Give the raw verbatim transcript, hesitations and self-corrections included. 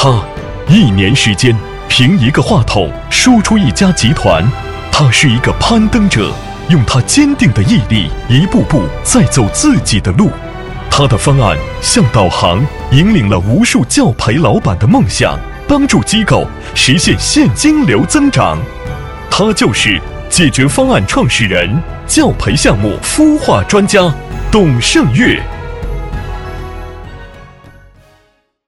他一年时间凭一个话筒说出一家集团。他是一个攀登者，用他坚定的毅力一步步在走自己的路。他的方案像导航，引领了无数教培老板的梦想，帮助机构实现现金流增长。他就是解决方案创始人、教培项目孵化专家董胜月。